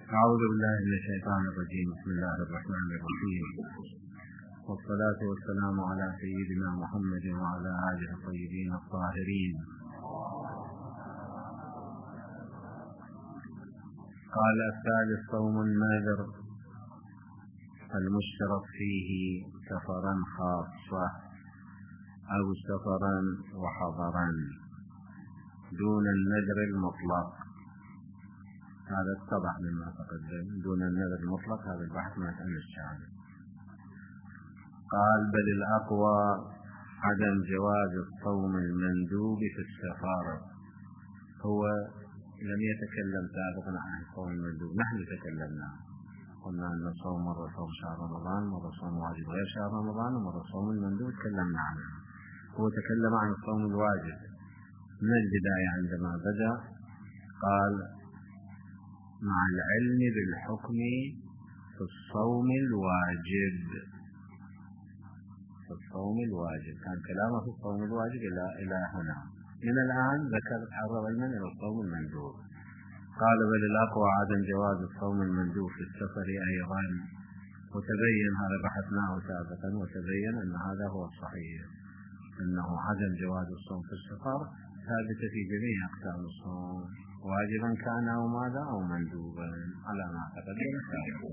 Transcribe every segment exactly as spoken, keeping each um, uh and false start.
أعوذ بالله من الشيطان الرجيم. بسم الله الرحمن الرحيم، والصلاة والسلام على سيدنا محمد وعلى آله الطيبين الطاهرين. قال الثالث: صوم النذر المشترك فيه سفرا خاصة أو سفرا وحضرا دون النذر المطلق. هذا اتضح مما تقدم. دون النذر المطلق هذا البحث ما كان الشامل. قال: بل الأقوى عدم جواز الصوم المندوب في السفر. هو لم يتكلم سابقا عن الصوم المندوب، نحن تكلمنا، قلنا أن الصوم مرة صوم شهر رمضان، مرة صوم واجب غير شهر رمضان، ومرة صوم المندوب تكلمنا عنه. هو تكلم عن الصوم الواجب من البداية. عندما بدأ قال: مع العلم بالحكم في الصوم الواجب. في الصوم الواجب كان كلامه في الصوم الواجب إلى إلى هنا. من الآن ذكر تعرض علما إلى الصوم المندوب. قال: بل الأقوى عدم جواز الصوم المندوب في السفر أيضا. وتبين هذا بحثناه سابقا، وتبين أن هذا هو الصحيح، أنه عدم جواز الصوم في السفر ثابت في جميع أقسام الصوم، واجبا كان أو ماذا أو مندوبا على ما تقدم سابقا،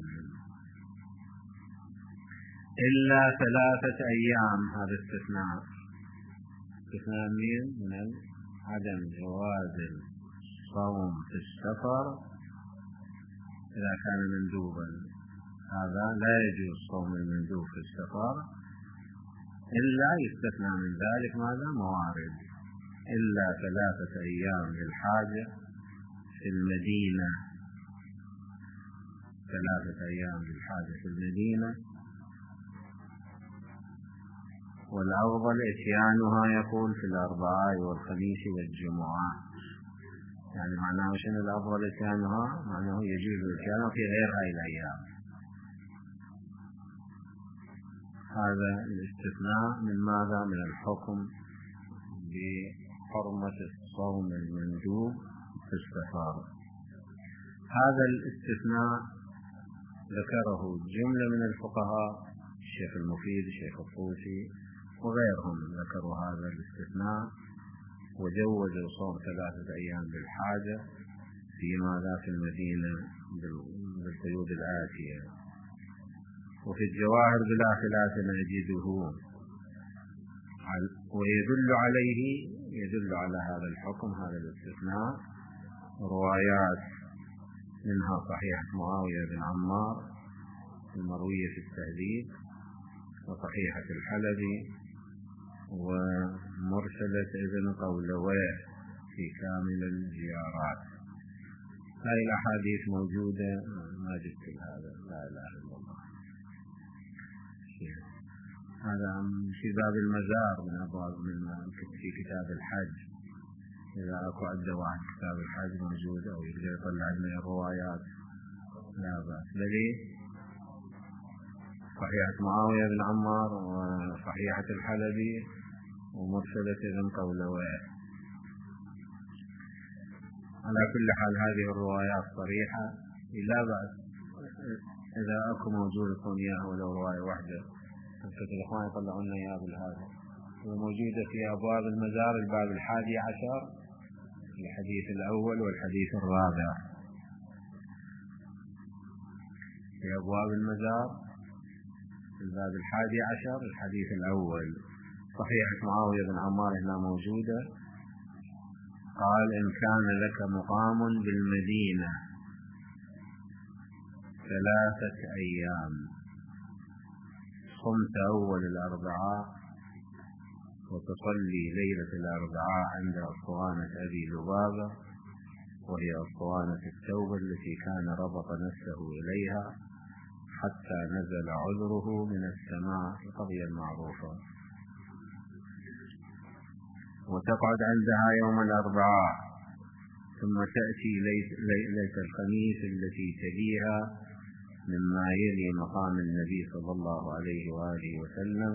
إلا ثلاثة أيام. هذا استثناء. استثناء من من عدم جواز الصوم في السفر إذا كان مندوبا. هذا لا يجوز صوم المندوب في السفر إلا يستثنى من ذلك ماذا؟ موارد. إلا ثلاثة أيام للحاجة في المدينة. ثلاثة أيام للحاجة في المدينة، والأفضل إتيانها يقول في الأربعاء والخميس والجمعة. يعني معناه شنو الأفضل إتيانها؟ معناه يجوز إتيانها في غير هذه الأيام. هذا الاستثناء من ماذا؟ من الحكم بحرمة الصوم المندوب في السفر. هذا الاستثناء ذكره جملة من الفقهاء، الشيخ المفيد، الشيخ الطوسي وغيرهم، ذكروا هذا الاستثناء وجوزوا صوم ثلاثة أيام للحاجة في ماذا؟ في المدينة بالقيود الآتية. وفي الجواهر بلا خلاف نجده، ويدل عليه، يدل على هذا الحكم، هذا الاستثناء، روايات منها صحيحة معاوية بن عمار المروية في التهذيب، وصحيحة الحلبي، ومرسلة ابن قولويه في كامل الزيارات. هذه الأحاديث موجودة، ما جبت هذا، لا إله إلا الله. هذا في باب المزار من أبواب من في كتاب الحج. إذا أكو عنده واحد كتاب الحج موجود أو يقدر يطلع لنا الروايات لا بأس. بلي صحيحة معاوية بن عمار وصحيحة الحلبي ومرسلة ابن قولويه. على كل حال هذه الروايات صريحة، لا بأس إذا أكو موجود يكون إياه ولو رواية واحدة. الإخوان يطلعون لنا إياه بالهذا. وموجودة في أبواب المزار الباب الحادي عشر، الحديث الأول والحديث الرابع. في أبواب المزار الباب الحادي عشر الحديث الأول. صحيحة معاوية بن عمار هنا موجودة. قال: إن كان لك مقام بالمدينة ثلاثة أيام صمت أول الأربعاء وتصلي ليلة الأربعاء عند أسطوانة أبي لبابة، وهي أسطوانة التوبة التي كان ربط نفسه إليها حتى نزل عذره من السماء، القضية المعروفة، وتقعد عندها يوم الأربعاء، ثم تأتي ليلة الخميس التي تليها مما يلي مقام النبي صلى الله عليه وآله وسلم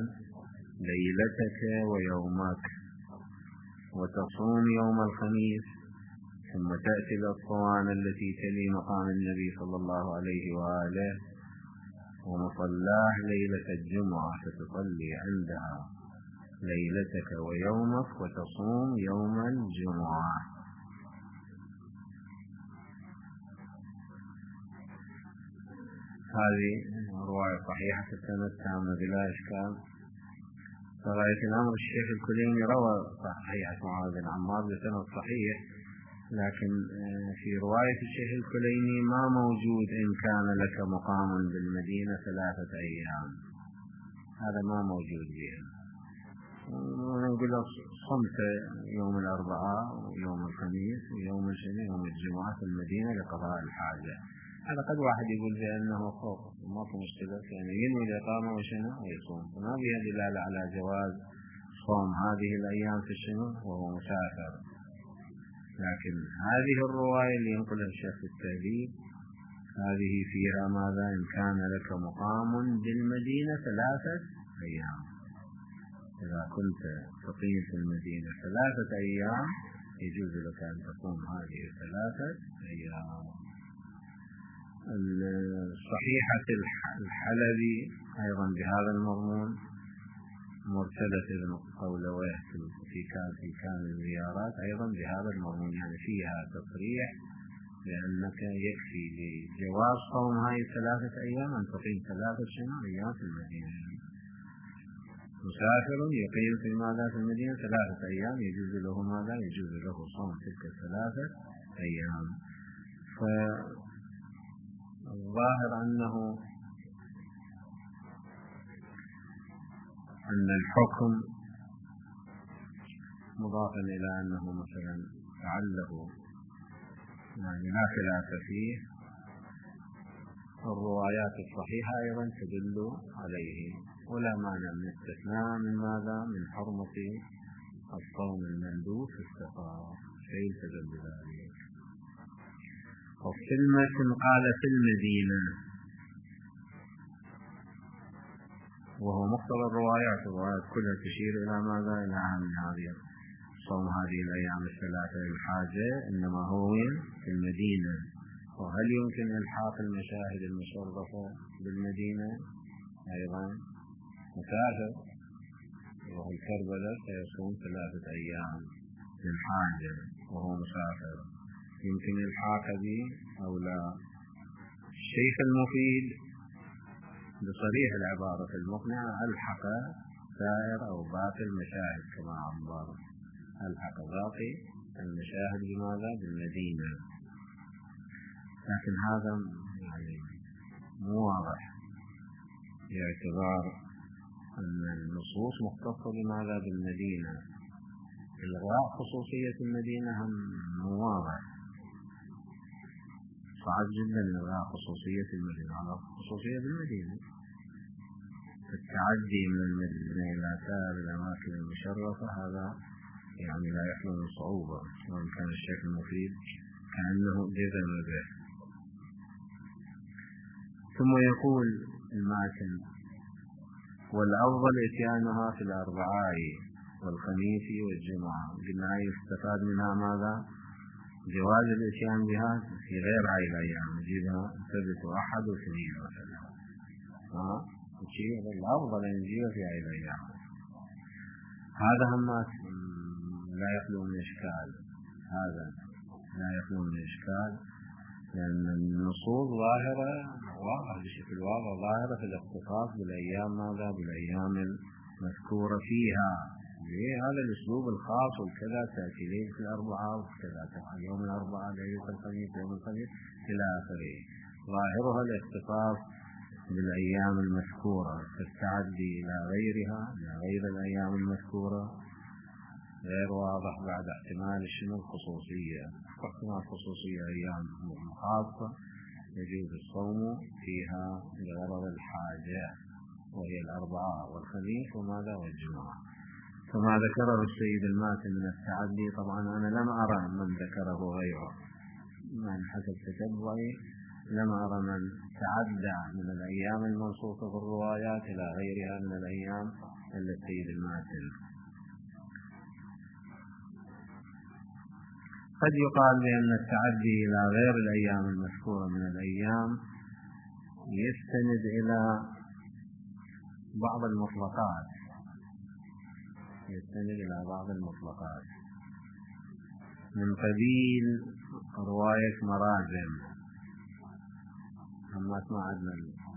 ليلتك ويومك، وتصوم يوم الخميس ثم تأتي الأسطوانة التي تلي مقام النبي صلى الله عليه وآله ومصلاه ليلة الجمعة، فتصلي عندها ليلتك ويومك وتصوم يوم الجمعة. هذه رواية صحيحة في السند تامة بلا إشكال. رواية الأمر الشيخ الكليني روى صحيحة معاذ بن عمار بسند صحيح، لكن في رواية الشيخ الكليني ما موجود إن كان لك مقام بالمدينة ثلاثة أيام، هذا ما موجود بها. ونقول صمت يوم الأربعاء ويوم الخميس ويوم الجمعة ويوم الجمعة في المدينة لقضاء الحاجة. هذا قد واحد يقول بأنه خوف، ما في مشكلة، يعني ينوي الإقامة وشنو ويصوم، فما بها دلالة على جواز صوم هذه الأيام في الشنو وهو مسافر. لكن هذه الرواية اللي ينقلها الشيخ التهذيب هذه فيها ماذا؟ إن كان لك مقام بالمدينة ثلاثة أيام، إذا كنت تقيم في المدينة ثلاثة أيام يجوز لك أن تصوم هذه الثلاثة أيام. الصحيحة الحلبي أيضا بهذا المضمون، مرسلة ابن قولويه في كان في كان الزيارات أيضا بهذا المضمون، يعني فيها تصريح بأنك يكفي لجواز صوم هاي الثلاثة أيام أن تقيم ثلاثة شهور أيام في المدينة. مسافر يقيم في ماذا في المدينة ثلاثة أيام يجوز له ماذا؟ يجوز له صوم تلك الثلاثة أيام. فالظاهر أنه أن الحكم مضافا إلى أنه مثلا لعله يعني لا خلاف فيه، الروايات الصحيحة أيضا تدل عليه، ولا مانع من استثناء من ماذا؟ من حرمة الصوم المندوب في السفر، شيء تدل ذلك. وفي المتن قال في المدينة، وهو مقتضى الروايات، الروايات كلها تشير إلى ماذا؟ إلى عام هذه صوم هذه الأيام الثلاثة للحاجة، إنما هو في المدينة. وهل يمكن إلحاق المشاهد المشرفة بالمدينة؟ أيضا مسافر وهو الكربلاء سيصوم ثلاثة أيام للحاجة وهو مسافر، يمكن إلحاق به أو لا؟ الشيخ المفيد بصريح العبارة المقنعة ألحق سائر أو باقي المشاهد كما عبر، ألحق باقي المشاهد بماذا؟ بالمدينة. لكن هذا يعني مو واضح باعتبار أن النصوص مختصة بماذا؟ بالمدينة. إلغاء خصوصية المدينة هم مو واضح، صعب جدا إلغاء خصوصية المدينة على خصوصية بالمدينة. التعدي من المدينة إلى سائر الأماكن المشرفة هذا يعني لا يحمل من صعوبة، وإن كان الشيخ المفيد كأنه جزم به. ثم يقول الماتن: والأفضل إتيانها في الأربعاء والخميس والجمعة. قلنا يستفاد منها ماذا؟ جواز الإتيان بها في غير هاي الأيام، نجيبها سبت وأحد واثنين مثلا، ها نجيب الأفضل أن نجيبها في هاي الأيام. هذا هم لا يخلو من إشكال، هذا لا يخلو من إشكال، لأن النصوص ظاهرة واضحة بشكل واضح ظاهرة في الاختصاص بالأيام ماذا؟ بالأيام المذكورة فيها، هذا الأسلوب الخاص وكذا تأتي ليلة الأربعاء وكذا يوم الأربعاء ليلة الخميس يوم الخميس إلى آخره، ظاهرها الاختصاص بالأيام المذكورة، فالتعدي إلى غيرها إلى غير الأيام المذكورة غير واضح بعد احتمال شنو الخصوصية. احتمال الخصوصية أيام خاصة يجوز الصوم فيها لغرض الحاجة، وهي الأربعاء والخميس وماذا؟ والجمعة. فما ذكره السيد الماتن من التعدي طبعا أنا لم أرى من ذكره غيره، من حسب تتبعي لم أرى من تعدى من الأيام المنصوصة في الروايات إلى غيرها من الأيام إلا السيد الماتن. قد يقال بأن التعدي إلى غير الأيام المذكورة من الأيام يستند إلى بعض المطلقات يستند إلى بعض المطلقات من قبيل رواية مرازم. أما ما عندنا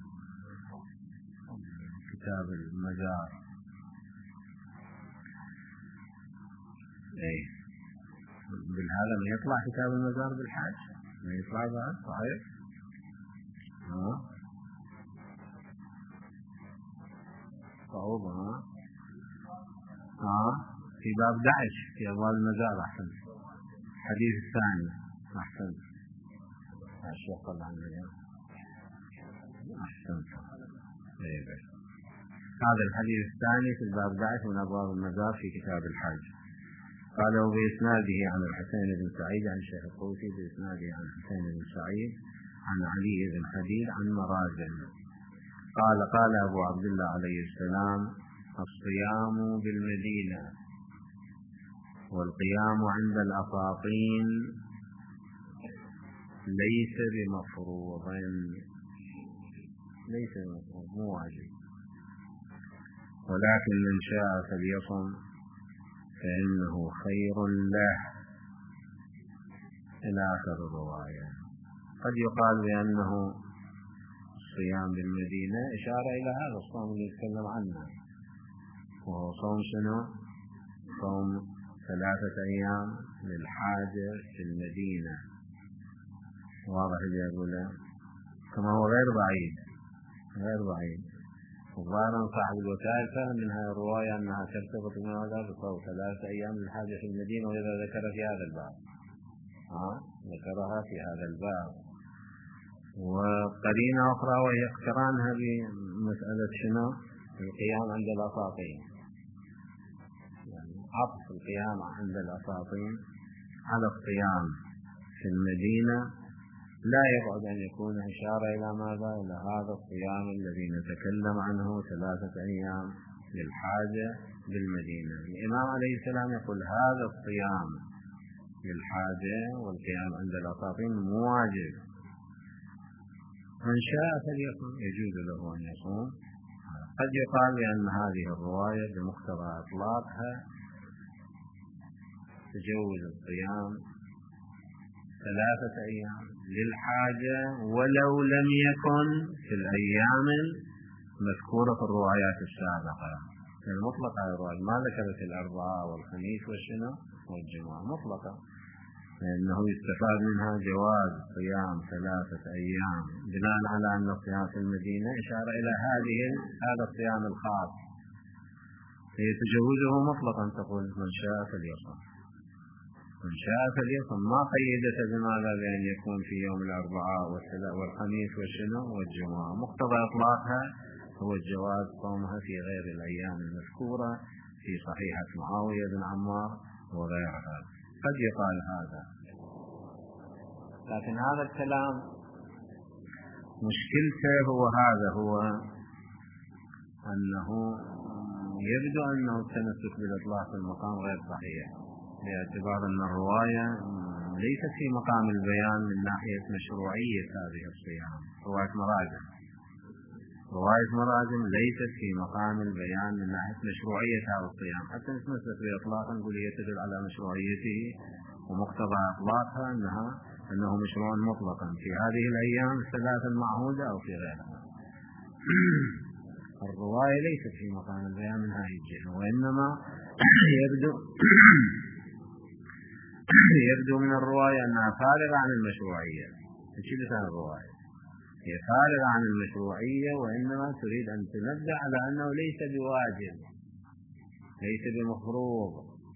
كتاب المزار ايه بالهذا ما يطلع كتاب المزار بالحاج ما يطلع بعد صحيح ها صعوبة ها ها في باب داعش في أبواب المزار أحسن الحديث الثاني أحسن الشيخ طلع عندنا أحسن ايه هذا الحديث الثاني في الباب داعش من أبواب المزار في كتاب الحج. قالوا بإسناده عن الحسين بن سعيد عن الشيخ الطوسي بإسناده عن الحسين بن سعيد عن علي بن خديج عن مرازم قال قال أبو عبد الله عليه السلام الصيام بالمدينة والقيام عند الأساطين ليس بمفروض ليس بمفروض مو واجب ولكن من شاء فليصم فإنه خير له إلى آخر الرواية. قد يقال بأنه الصيام بالمدينة إشارة إلى هذا الصوم اللي يتكلم عنه وهو صوم شنو؟ صوم ثلاثة أيام للحاجة في المدينة. واضح اللي أقوله كما هو غير بعيد غير بعيد وظاهرا صاحب الوسائل فهم من هذه الرواية أنها ترتبط بماذا بصوم ثلاثة أيام للحاجة في المدينة وإذا ذكر في هذا الباب ها ذكرها في هذا الباب. وقرينة أخرى وهي اقترانها بمسألة شنو القيام عند الأساطين يعني عطف القيام عند الأساطين على الصيام في المدينة لا يبعد أن يكون إشارة إلى ماذا إلى هذا الصيام الذي نتكلم عنه ثلاثة أيام للحاجة بالمدينة. الإمام عليه السلام يقول هذا الصيام للحاجة والقيام عند الأساطين مواجب من شاء فليصوم يجوز له أن يصوم. قد يقال بأن هذه الرواية بمقتضى إطلاقها تجوز الصيام ثلاثة أيام للحاجة ولو لم يكن في الأيام المذكورة في الروايات السابقة المطلقة. الروايات ما ذكرت الأربعاء والخميس والشنو والجمعة مطلقة لأنه يستفاد منها جواز صيام ثلاثة أيام بناء على أن الصيام في المدينة إشارة إلى هذه هذا الصيام الخاص هي تجوزه مطلقا تقول من شاء فليصم من شاء فليصم ما قيدت بماذا بأن يكون في يوم الأربعاء والخميس والشنو والجمعة. مقتضى إطلاقها هو الجواز صومها في غير الأيام المذكورة في صحيحة معاوية بن عمار وغيرها. قد يقال هذا لكن هذا الكلام مشكلته هو هذا هو أنه يبدو أنه التمسك بالإطلاق في المقام غير صحيح باعتبار أن الرواية ليست في مقام البيان من ناحية مشروعية هذه الصيام. رواية مرازم رواية مرازم ليست في مقام البيان من ناحية مشروعية هذا الصيام حتى نتمسك بإطلاقا نقول هي تدل على مشروعيته ومقتضى إطلاقها أنها أنه مشروع مطلقا في هذه الأيام الثلاثة المعهودة أو في غيرها. الرواية ليست في مقام البيان من هذه الجهة وإنما يبدو يبدو من الرواية أنها فارغة عن المشروعية. تشيل عن الرواية هي فارغة عن المشروعية وإنما تريد أن تنبه على أنه ليس بواجب ليس بمفروض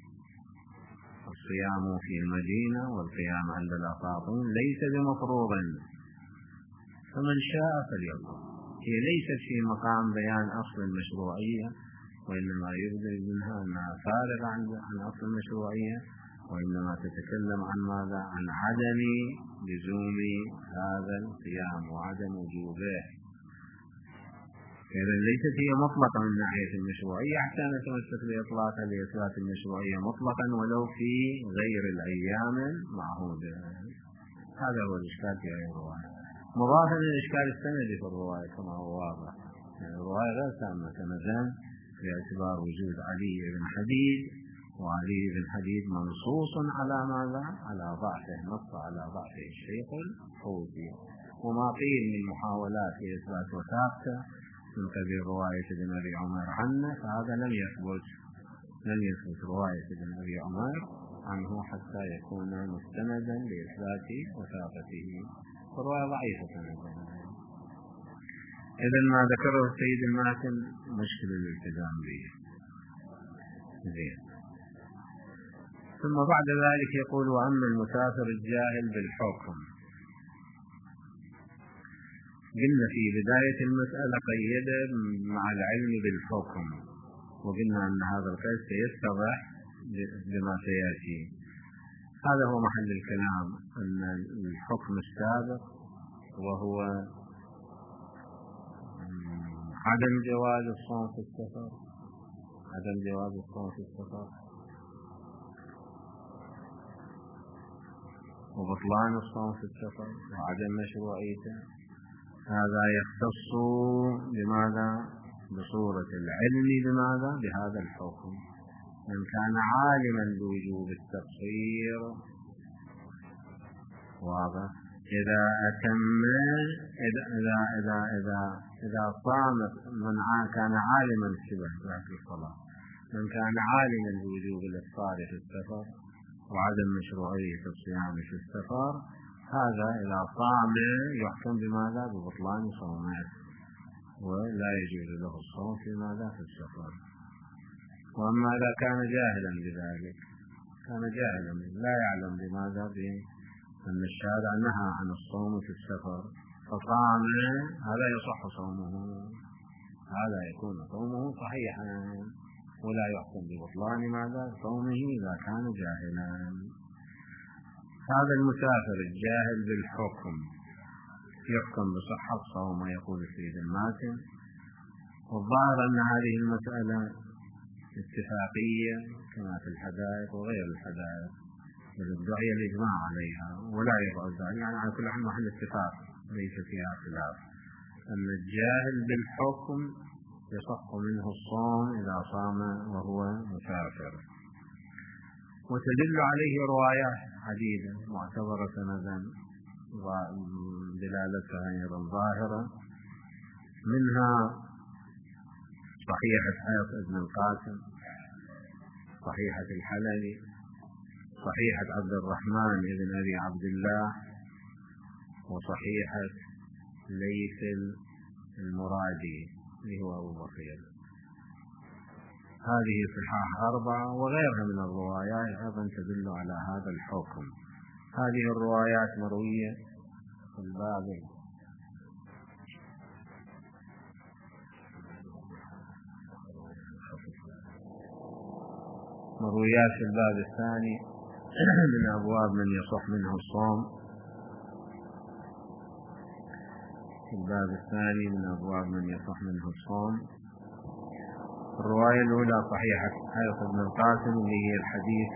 الصيام في المدينة والقيام عند الأساطين ليس بمفروض فمن شاء فليصم. هي ليست في مقام بيان أصل المشروعية وإنما يبدو منها أنها فارغة عن أصل المشروعية وإنما تتكلم عن ماذا عن عدم لزوم هذا الصيام وعدم وجوبه. إذا ليست هي مطلقة من ناحية المشروعية حتى نتمسك بإطلاقها لإثبات المشروعية مطلقا ولو في غير الأيام المعهودة. هذا هو الإشكال في هذه الرواية، مضافا للإشكال السندي في الرواية كما هو واضح. يعني الرواية غير تامة كمثلا باعتبار وجود علي بن حديد، وعلي بن حديد منصوص على ماذا؟ على ضعفه، نص على ضعفه الشيخ الحوثي، وما قيل من محاولات لإثبات وثاقته من قبيل رواية ابن أبي عمر عنه، فهذا لم يثبت لم يثبت رواية ابن أبي عمر عنه حتى يكون مستندا لإثبات وثاقته، فرواية ضعيفة. إذن ما ذكره السيد الماتن مشكل الالتزام به. زين. ثم بعد ذلك يقول: وأما المسافر الجاهل بالحكم. قلنا في بداية المسألة قيد مع العلم بالحكم، وقلنا أن هذا القيد سيتضح بما سيأتي. هذا هو محل الكلام، أن الحكم السابق وهو عدم جواز الصوم في السفر عدم جواز الصوم في السفر وبطلان الصوم في السفر وعدم مشروعيته، هذا يختص بماذا؟ بصورة العلم بماذا؟ بهذا الحكم. من كان عالما بوجوب التقصير واضح، إذا أتم إذا إذا إذا إذا إذا صام من كان عالما بشبه في الصلاة، من كان عالما بوجوب الإفطار في السفر وعدم مشروعية الصيام في السفر، هذا إذا صام يحكم بماذا؟ ببطلان صومه، ولا يجوز له الصوم في ماذا؟ في السفر. وأما إذا كان جاهلا بذلك، كان جاهلا لا يعلم بماذا؟ بأن الشارع نهى عن الصوم في السفر فصام، هذا يصح صومه، هذا يكون صومه صحيحا، ولا يحكم ببطلان ماذا؟ صومه إذا كان جاهلا. هذا المسافر الجاهل بالحكم يحكم بصحة صومه، يقول السيد الماتن. والظاهر أن هذه المسألة اتفاقية كما في الحدائق وغير الحدائق، بل ادعي الإجماع عليها ولا يبعد ذلك، يعني على كل حال محل اتفاق ليس فيها خلاف، أن الجاهل بالحكم يصح منه الصوم إذا صام وهو مسافر. وتدل عليه روايات عديدة معتبرة سندا دلالتها أيضا ظاهرة، منها صحيحة حياة ابن القاسم، صحيحة الحلبي، صحيحة عبد الرحمن بن أبي عبد الله، وصحيحة ليث المرادي اللي هو أبو بكر. هذه صحاح أربعة وغيرها من الروايات أيضا تدل على هذا الحكم. هذه الروايات مروية في الباب مرويات في الباب الثاني من أبواب من يصح منه الصوم، في الباب الثاني من أبواب من يصح منه الصوم. الرواية الأولى صحيحة حياة ابن القاسم اللي هي الحديث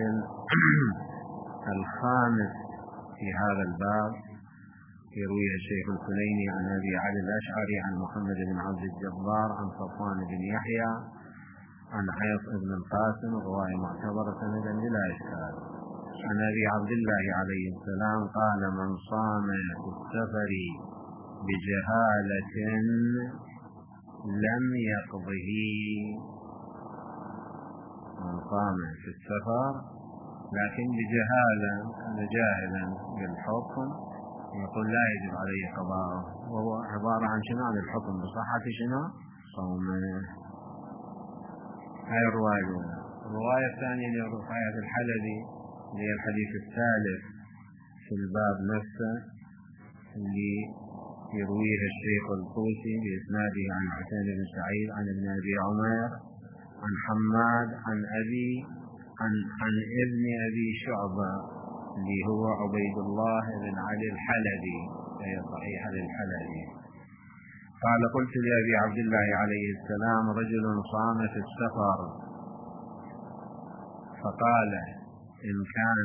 الخامس في هذا الباب، يرويه الشيخ الكليني عن أبي علي الأشعري عن محمد بن عبد الجبار عن صفوان بن يحيى عن حياة ابن القاسم، رواية معتبرة سندا بلا إشكال، عن أبي عبد الله عليه السلام قال: من صام في السفر بجهالة لم يقضه. من صام في السفر لكن بجهالة، أنا جاهلا بالحكم، يقول لا يجب عليه قضاءه، وهو عبارة عن شنو؟ عن الحكم بصحة شنو؟ صومه. هاي الرواية الأولى. الرواية الثانية اللي رواية الحلبي اللي هي الحديث الثالث في الباب نفسه، اللي يرويه الشيخ الطوسي بإسناده عن حسين بن سعيد عن ابن أبي عمر عن حماد عن أبي عن, عن ابن أبي شعبة اللي هو عبيد الله بن علي الحلبي، هي صحيحة للحلبي. قال قلت لأبي عبد الله عليه السلام رجل صام في السفر فقال إن كان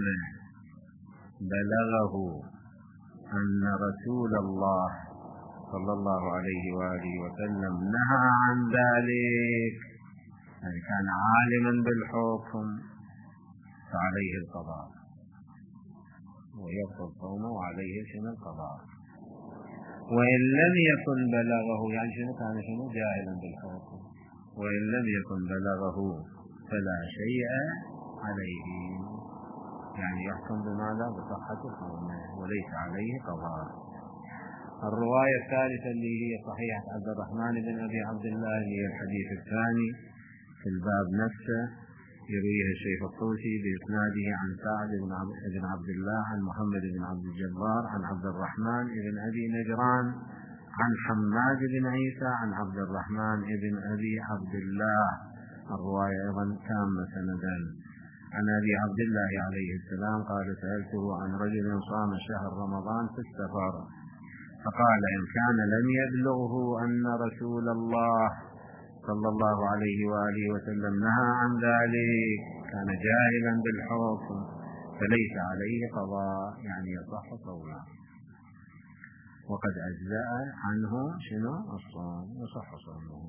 بلغه أن رسول الله صلى الله عليه وآله وسلم نهى عن ذلك، يعني كان عالما بالحكم، فعليه القضاء ويبطل صومه وعليه شنو القضاء. وإن لم يكن بلغه، يعني شنو كان شنو جاهلا بالحكم، وإن لم يكن بلغه فلا شيء عليه، يعني يحكم بماذا؟ بصحة صومه وليس عليه قضاء. الرواية الثالثة اللي هي صحيحة عبد الرحمن بن أبي عبد الله اللي هي الحديث الثاني في الباب نفسه، يرويها الشيخ الطوسي بإسناده عن سعد بن عبد الله عن محمد بن عبد الجبار عن عبد الرحمن بن أبي نجران عن حماد بن عيسى عن عبد الرحمن بن أبي عبد الله. الرواية أيضا تامة سندا. عن أبي عبد الله عليه السلام قال سألته عن رجل صام شهر رمضان في السفر فقال إن كان لم يبلغه أن رسول الله صلى الله عليه وآله وسلم نهى عن ذلك، كان جاهلا بالحكم، فليس عليه قضاء، يعني يصح صومه وقد أجزأ عنه شنو الصوم، يصح صومه.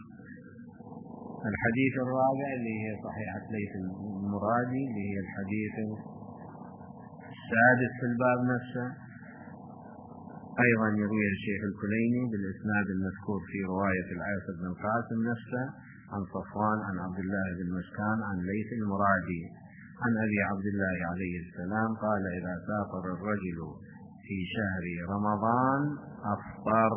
الحديث الرابع اللي هي صحيحة ليث المرادي اللي هي الحديث السادس في الباب نفسه، أيضا يرويه الشيخ الكليني بالإسناد المذكور في رواية العاص بن القاسم نفسه عن صفوان عن عبد الله بن مسكان عن ليث المرادي عن أبي عبد الله عليه السلام قال إذا سافر الرجل في شهر رمضان أفطر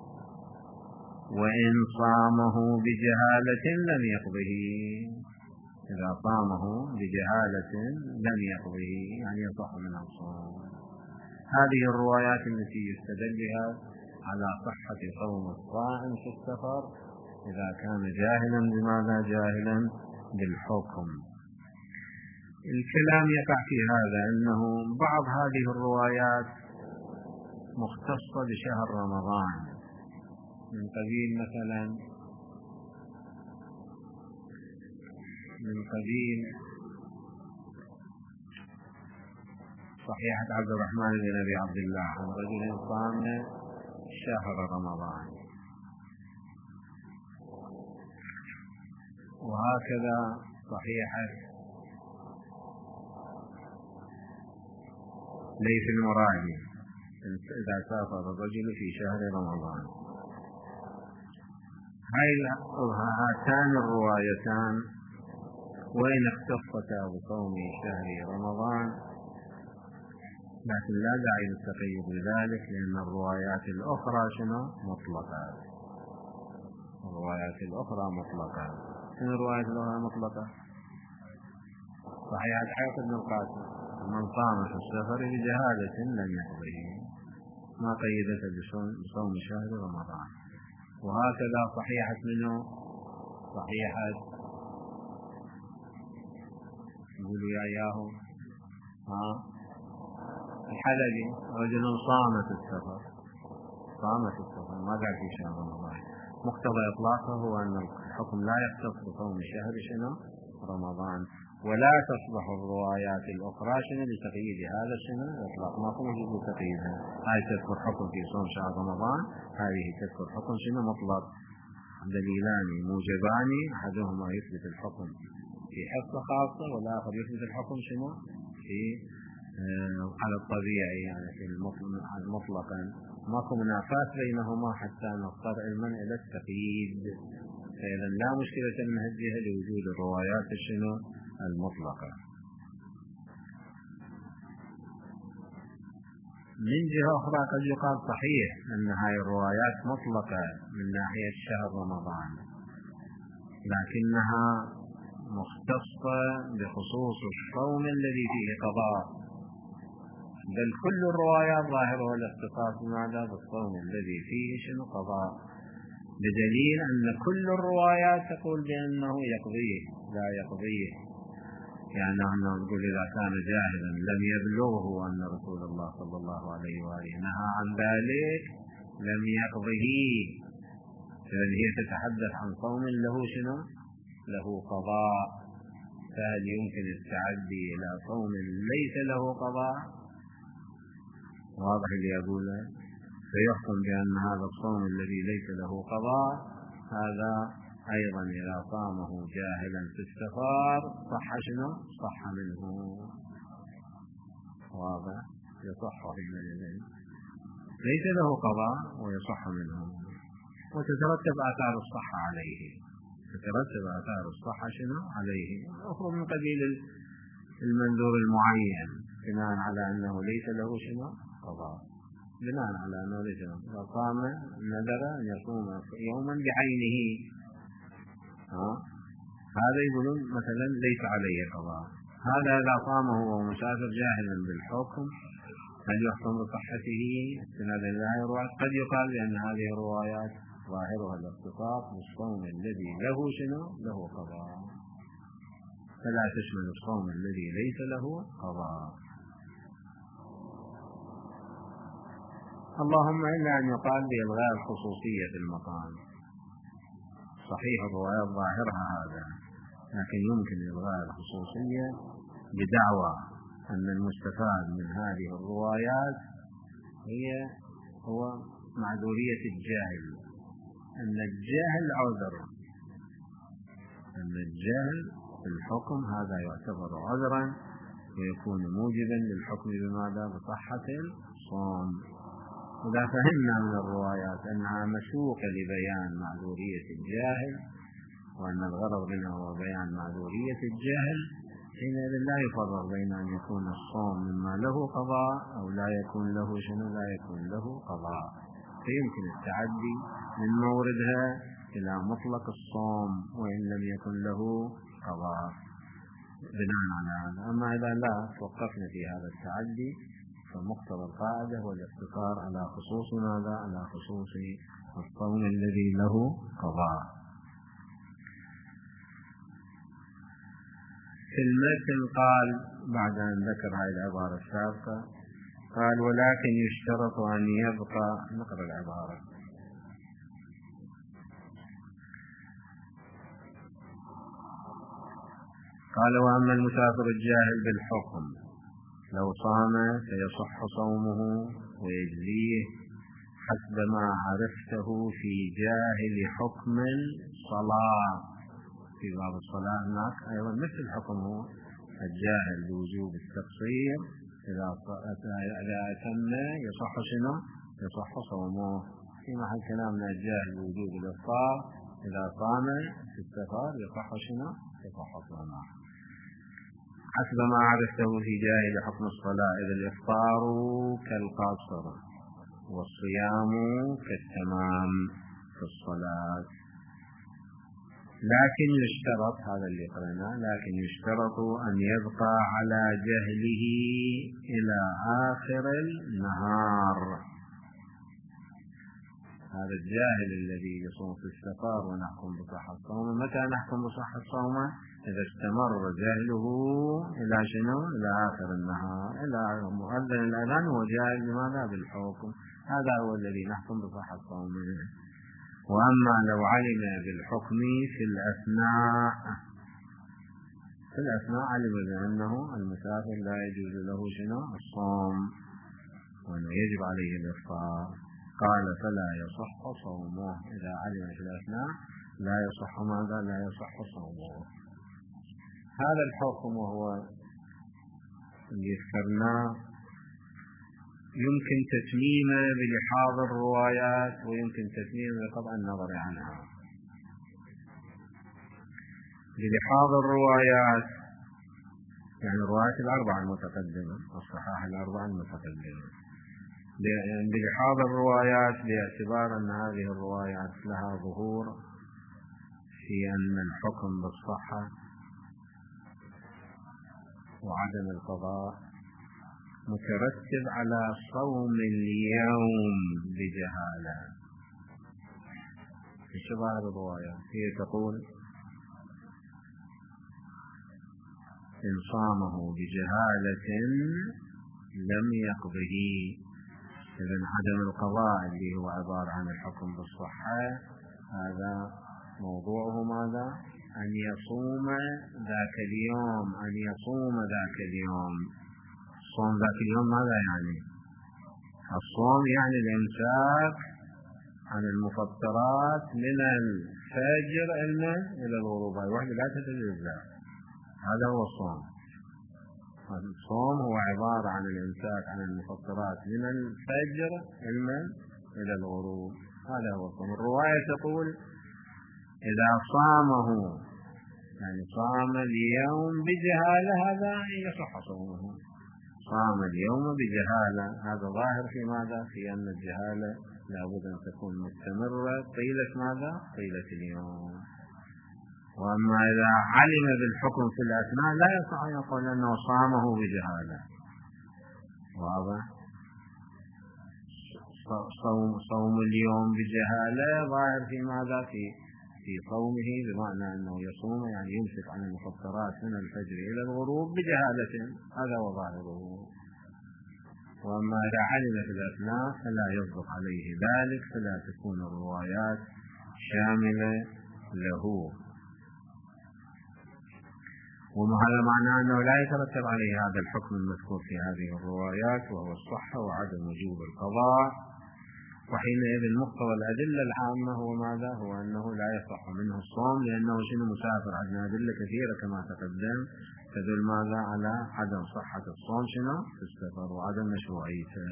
وإن صامه بجهالة لم يقضه، إذا صامه بجهالة لم يقضه، يعني يصح من الصوم. هذه الروايات التي يستدل بها على صحة صوم الصائم في السفر إذا كان جاهلا بماذا؟ جاهلا بالحكم. الكلام يقع في هذا أنه بعض هذه الروايات مختصة بشهر رمضان، من قبيل مثلا من قبيل صحيحة عبد الرحمن بن أبي عبد الله عن رجل صام شهر رمضان، وهكذا صحيحة ليث المرادي إذا سافر الرجل في شهر رمضان. هاتان الروايتان وإن اختصتا بصوم شهر رمضان لكن لا داعي للتقيد بذلك، لأن الروايات الأخرى شنو؟ مطلقة. الروايات الأخرى مطلقة. شنو الروايات الأخرى مطلقة؟ صحيح الحافظ بن القاسم من صام في السفر بجهالة لم يقضه، ما قيدت بصوم شهر رمضان. وهكذا صحيحة منه صحيحة يقولوا يا ياهو ها الحلبي رجل صام في السفر، صام في السفر ما قال في شهر رمضان. مقتضى إطلاقه هو أن الحكم لا يختص بصوم شهر شنو رمضان، ولا تصلح الروايات الأخرى شنو لتقييد هذا شنو الإطلاق، ما موجود لتقييدها. هاي تذكر حكم في صوم شهر رمضان، هذه تذكر حكم شنو مطلق. دليلان موجبان، أحدهما يثبت الحكم في حصة خاصة والآخر يثبت الحكم شنو في آه على الطبيعي، يعني في مطلقا. ماكو منافاة بينهما حتى نضطر علما إلى التقييد. فإذا لا مشكلة من هذه لوجود الروايات شنو المطلقة. من جهة أخرى قد يقال صحيح أن هذه الروايات مطلقة من ناحية شهر رمضان، لكنها مختصة بخصوص الصوم الذي فيه قضاء، بل كل الروايات ظاهرها الاختصاص بماذا؟ بالصوم الذي فيه شنو قضاء، بدليل أن كل الروايات تقول بأنه يقضيه لا يقضيه. يعني نحن نقول إذا كان جاهلا لم يبلغه أن رسول الله صلى الله عليه وآله نهى عن ذلك لم يقضه، إذن هي تتحدث عن صوم له شنو؟ له قضاء. فهل يمكن التعدي إلى صوم ليس له قضاء؟ واضح اللي أقوله؟ فيحكم بأن هذا الصوم الذي ليس له قضاء هذا أيضا إذا صامه جاهلا في السفر صح شنو؟ صح منه. واضح؟ يصح حينئذ، ليس له قضاء ويصح منه، وتترتب آثار الصحة عليه. تترتب آثار الصحة شنو؟ عليه. أخرى من قبيل المنذور المعين بناء على أنه ليس له شنو؟ قضاء. بناء على أنه ليس له قضاء. قام نذر أن يصوم يوما بعينه، ها؟ هذا يقولون مثلا ليس عليه قضاء. هذا إذا صامه وهو مسافر جاهلا بالحكم هل يحكم بصحته استنادا إلى هذه الروايات؟ قد يقال بأن هذه الروايات ظاهرها الاختصاص بالصوم الذي له شنو؟ له قضاء، فلا تشمل الصوم الذي ليس له قضاء. اللهم إلا أن يقال بإلغاء الخصوصية في المقام. صحيح الروايات ظاهرها هذا، لكن يمكن إلغاء الخصوصية بدعوى أن المستفاد من هذه الروايات هي هو معذورية الجاهل، أن الجاهل عذر، أن الجاهل في الحكم هذا يعتبر عذرا ويكون موجبا للحكم بماذا؟ بصحة الصوم. إذا فهمنا من الروايات أنها مسوقة لبيان معذورية الجاهل وأن الغرض منها هو بيان معذورية الجاهل، حينئذ لا يفرق بين أن يكون الصوم مما له قضاء أو لا يكون له شنو؟ لا يكون له قضاء. فيمكن التعدي من موردها إلى مطلق الصوم وإن لم يكن له قضاء بناء على هذا. أما إذا لا توقفنا في هذا التعدي فمقتضى القاعدة هو الاقتصار على خصوص ماذا؟ على خصوص الصوم الذي له قضاء. في المتن قال بعد أن ذكر هذه العبارة السابقة قال ولكن يشترط أن يبقى، نقرأ العبارة، قال وأما المسافر الجاهل بالحكم لو صام فيصح صومه ويجزيه حسب ما عرفته في جاهل حكم الصلاة. في باب الصلاة هناك أيضا مثل الحكم هو الجاهل بوجوب التقصير إذا أتم يصح شنو؟ يصح صومه. في محل كلامنا الجاهل بوجوب الإفطار إذا صام في السفر يصح شنو؟ يصح صومه حسب ما عرفته في جاهل حكم الصلاة، إذا الإفطار كالقاصر والصيام كالتمام في الصلاة. لكن يشترط، هذا اللي قرأناه، لكن يشترط أن يبقى على جهله إلى آخر النهار. هذا الجاهل الذي يصوم في السفر ونحكم بصحة صومه، متى نحكم بصحة صومه؟ إذا استمر جهله إلى شنو؟ إلى آخر النهار، إلى مؤذن الأذان وجاهل لماذا؟ بالحكم. هذا هو الذي نحكم بصحة صومه. وأما لو علم بالحكم في الأثناء، في الأثناء علم بأنه المسافر لا يجوز له شنو؟ الصوم وأنه يجب عليه الإفطار، قال فلا يصح صومه. إذا علم في الأثناء لا يصح ماذا؟ لا يصح صومه. هذا الحكم وهو اللي ذكرناه يمكن تتميمه بلحاظ الروايات ويمكن تتميمه بقطع النظر عنها. بلحاظ الروايات يعني الروايات الأربعة المتقدمة، الصحاح الأربعة المتقدمة، بلحاظ الروايات باعتبار أن هذه الروايات لها ظهور في أن الحكم بالصحة وعدم القضاء مترتب على صوم اليوم بجهالة. في شبه الرواية هي تقول إن صامه بجهالة لم يقضه. إذن عدم القضاء اللي هو عبارة عن الحكم بالصحة هذا موضوعه ماذا؟ أن يصوم ذاك اليوم، أن يصوم ذاك اليوم. صوم ذاك اليوم ماذا يعني؟ الصوم يعني الإمساك عن المفطرات من الفجر إلى الغروب. هذه وحدة لا تتجزأ. هذا هو الصوم. الصوم هو عبارة عن الإمساك عن المفطرات من الفجر إلى الغروب. هذا هو الصوم. الرواية تقول إذا صامه يعني صام اليوم بجهالة هذا يصح صومه. صام اليوم بجهالة، هذا ظاهر في ماذا؟ في أن الجهالة لابد أن تكون مستمرة طيلة ماذا؟ طيلة اليوم. وأما إذا علم بالحكم في الأثناء لا يصح أن يقول أنه صامه بجهالة. واضح؟ صوم صوم اليوم بجهالة ظاهر في ماذا؟ في في صومه، بمعنى أنه يصوم يعني يمسك عن المفطرات من الفجر إلى الغروب بجهالة، هذا هو ظاهره. وأما إذا علم في الأثناء فلا يصدق عليه ذلك، فلا تكون الروايات شاملة له. وهذا معناه أنه لا يترتب عليه هذا الحكم المذكور في هذه الروايات، وهو الصحة وعدم وجوب القضاء. وحينئذ مقتضى الأدلة العامة هو ماذا؟ هو أنه لا يصح منه الصوم، لأنه شنو مسافر. عندنا أدلة كثيرة كما تقدم تدل ماذا؟ على عدم صحة الصوم شنو؟ في السفر، وعدم مشروعيته.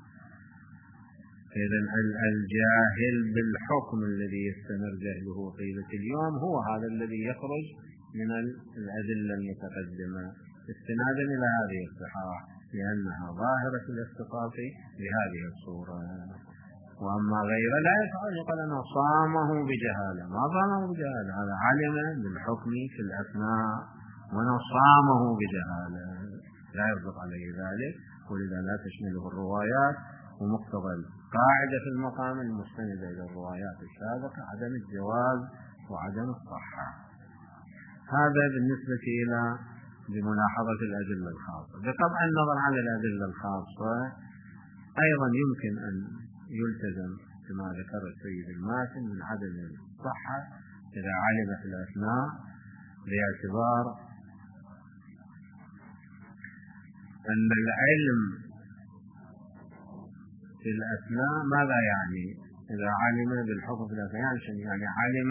إذن الجاهل بالحكم الذي يستمر جهله طيلة اليوم هو هذا الذي يخرج من الأدلة المتقدمة استنادا إلى هذه الصحاح، لأنها ظاهرة الاستقاط بهذه الصورة. وأما غيره لا يفعل يقول أنه صامه بجهالة. ما صامه بجهالة، هذا علم بالحكم في الأثناء وأنه صامه بجهالة، لا يصدق عليه ذلك. ولذا لا تشمله الروايات. ومقتضى القاعدة في المقام المستندة إلى الروايات السابقة عدم الجواز وعدم الصحة. هذا بالنسبة إلى بملاحظة الأدلة الخاصة. بطبع النظر على الأدلة الخاصة أيضا يمكن أن يلتزم كما ذكر السيد الماتن من عدم الصحة إذا علم في الأثناء، باعتبار أن العلم في الأثناء ماذا يعني؟ إذا علم بالحكم في الأثناء يعني علم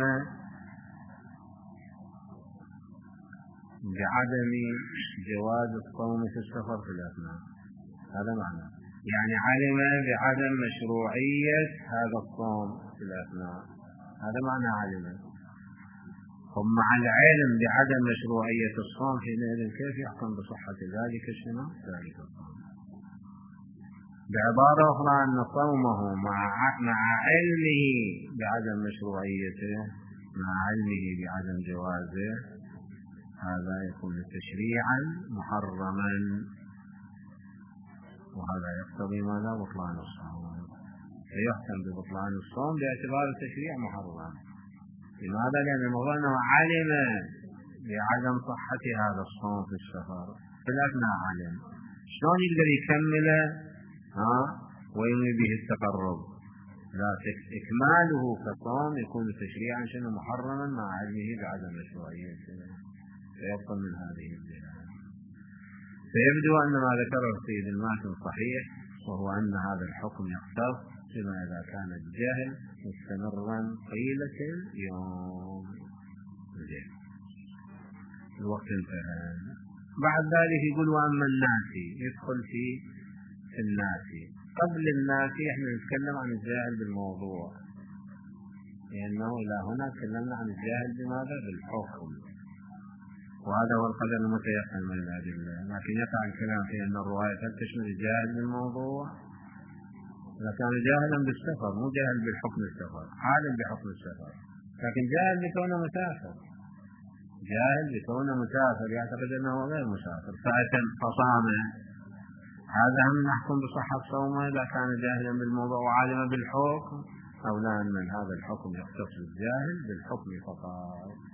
بعدم جواز الصوم في السفر في الأثناء، هذا معنى. يعني علم بعدم مشروعية هذا الصوم في الأثناء، هذا معنى علم. هم مع العلم بعدم مشروعية الصوم حينئذ كيف يحكم بصحة ذلك شنو؟ ذلك الصوم. بعبارة أخرى أن صومه مع مع علمه بعدم مشروعيته، مع علمه بعدم جوازه، هذا يكون تشريعا محرما، وهذا يقتضي ماذا؟ بطلان الصوم. فيحكم ببطلان الصوم باعتبار التشريع محرما. لماذا؟ لأن الموضوع أنه علم بعدم صحة هذا الصوم في السفر في الأثناء علم، شلون يقدر يكمله ها وينوي به التقرب؟ لا، إكماله كصوم يكون تشريعا شنو؟ محرما مع علمه بعدم مشروعيته، فيبطل من هذه الجهة. فيبدو أن ما ذكره السيد الماتن صحيح، وهو أن هذا الحكم يختص بما إذا كان الجهل مستمرا طيلة اليوم. الوقت انتهى. بعد ذلك يقول وأما الناسي، يدخل في الناسي. قبل الناسي احنا نتكلم عن الجاهل بالموضوع، لأنه إلى هنا تكلمنا عن الجاهل بماذا؟ بالحكم، وهذا هو القدر المتيقن من الأدلة. لكن يقع الكلام في أن الرواية هل تشمل الجاهل بالموضوع؟ إذا كان جاهلا بالسفر، مو جاهل بالحكم السفر، عالم بحكم السفر، لكن جاهل بكونه مسافر، جاهل بكونه مسافر يعتقد أنه غير مسافر فأتم فصام، هذا هم نحكم بصحة صومه إذا كان جاهلا بالموضوع وعالما بالحكم، أو لا، من هذا الحكم يختص الجاهل بالحكم فقط.